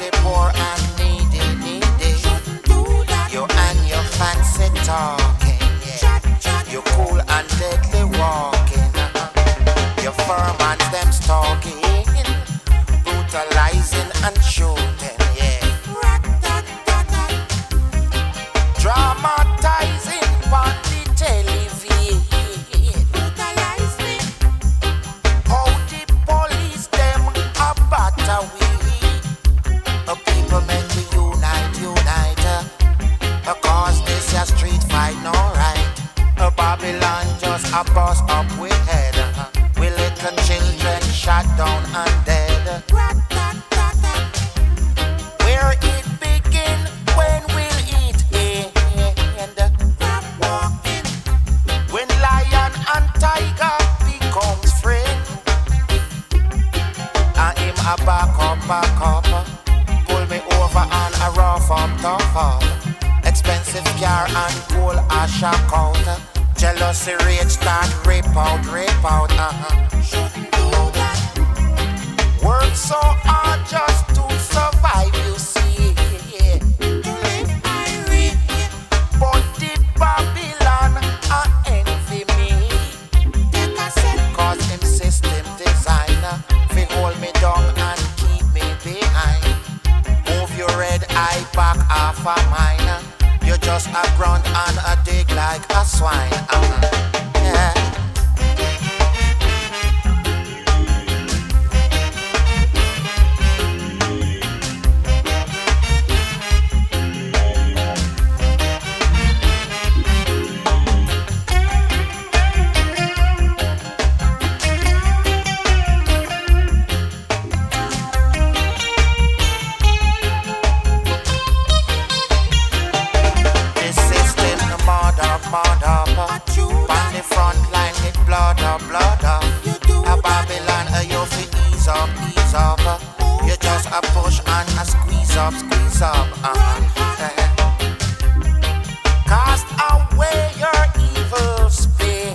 poor and needy. You and your fancy talking, yeah. You cool and deadly walking. Your firm and them stalking, brutalizing and shooting, yeah. Dramatizing on the television. How the police them a batter we. People make we unite. Cause this a street fight no right. Babylon just a bust up with head. We little children shot down and dead. Where it begin, when will it end? When lion and tiger becomes friend, and him a back up, pull me over and a rough up, tough up. Expensive car and gold a shock out. Jealousy rage start rape out, Shouldn't do that. Work so hard just to survive, you see. To live I read. But the Babylon a envy me. Take a set. Cause him system designer fi hold me down and keep me behind. Move your red eye back off a mine. You just a grunt and a dig like a swine. Yeah. On the front line it blood up. A Babylon, you fi ease up. You just a push and a squeeze up. Cast away your evil spirit.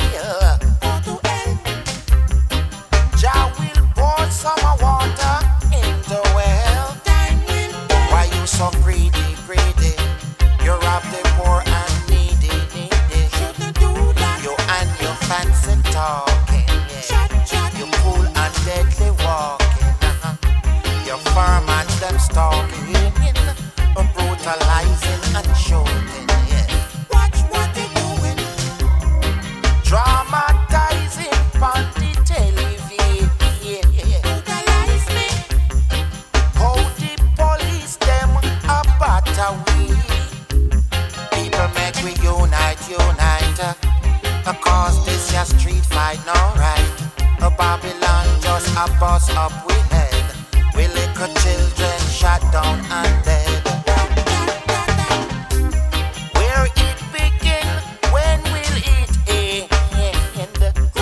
Jah will pour some water in the well. Why you so greedy? You rob the poor and needy. You and your fancy talking, yeah. You cool and deadly walking. Your firm and them stalking, brutalizing and shooting, yeah. Watch what they doing. Dramatizing on the television, yeah. Brutalize me. How the police them a batter we. People make we unite. Cause this ya street fight no right. Babylon just a bust up with head. We little children shot down and dead. Where it begin, when will it end?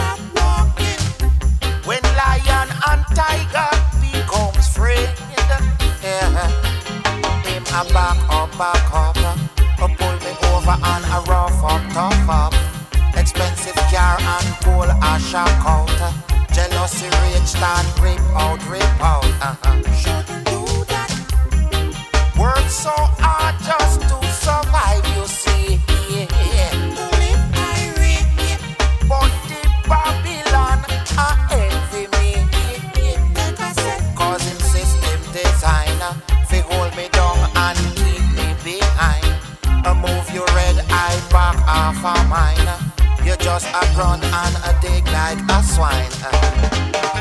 When lion and tiger becomes friend, yeah. Him a back up. Pull me over and a rough up, tough up. Expensive car and gold a shock out. Jealousy rage start rape out. Shouldn't do that. Work so hard just to survive, you see. To live I read. But the Babylon a envy me. Cause him system designer fi hold me down and keep me behind. Move your red eye back off a mine. You just a grunt and a dig like a swine.